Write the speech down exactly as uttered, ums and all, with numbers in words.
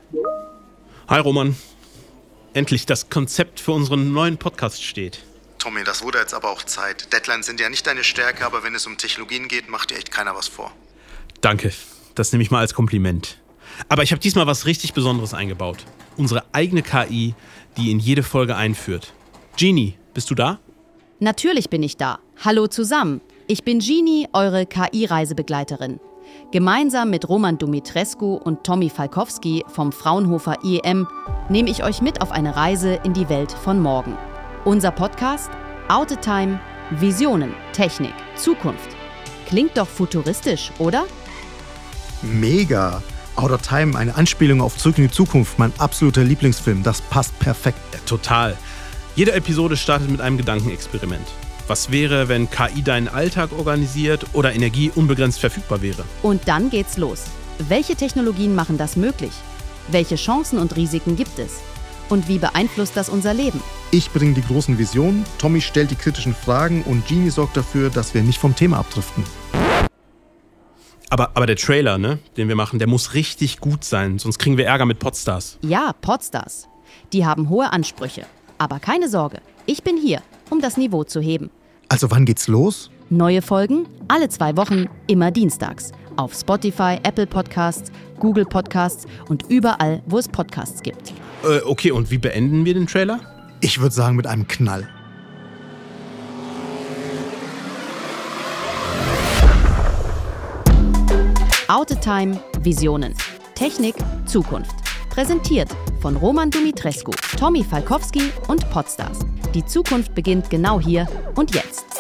Hi Roman. Endlich das Konzept für unseren neuen Podcast steht. Tommy, das wurde jetzt aber auch Zeit. Deadlines sind ja nicht deine Stärke, aber wenn es um Technologien geht, macht dir echt keiner was vor. Danke, das nehme ich mal als Kompliment. Aber ich habe diesmal was richtig Besonderes eingebaut. Unsere eigene K I, die in jede Folge einführt. Genie, bist du da? Natürlich bin ich da. Hallo zusammen. Ich bin Genie, eure K I-Reisebegleiterin. Gemeinsam mit Roman Dumitrescu und Tommy Falkowski vom Fraunhofer I E M nehme ich euch mit auf eine Reise in die Welt von morgen. Unser Podcast Out of Time, Visionen, Technik, Zukunft. Klingt doch futuristisch, oder? Mega! Out of Time, eine Anspielung auf Zurück in die Zukunft, mein absoluter Lieblingsfilm. Das passt perfekt. Ja, total. Jede Episode startet mit einem Gedankenexperiment. Was wäre, wenn K I deinen Alltag organisiert oder Energie unbegrenzt verfügbar wäre? Und dann geht's los. Welche Technologien machen das möglich? Welche Chancen und Risiken gibt es? Und wie beeinflusst das unser Leben? Ich bringe die großen Visionen, Tommy stellt die kritischen Fragen und Genie sorgt dafür, dass wir nicht vom Thema abdriften. Aber, aber der Trailer, ne, den wir machen, der muss richtig gut sein, sonst kriegen wir Ärger mit Podstars. Ja, Podstars. Die haben hohe Ansprüche. Aber keine Sorge, ich bin hier, um das Niveau zu heben. Also wann geht's los? Neue Folgen alle zwei Wochen, immer dienstags. Auf Spotify, Apple Podcasts, Google Podcasts und überall, wo es Podcasts gibt. Äh, okay, und wie beenden wir den Trailer? Ich würde sagen mit einem Knall. Out of Time, Visionen. Technik, Zukunft. Präsentiert von Roman Dumitrescu, Tommy Falkowski und Podstars. Die Zukunft beginnt genau hier und jetzt.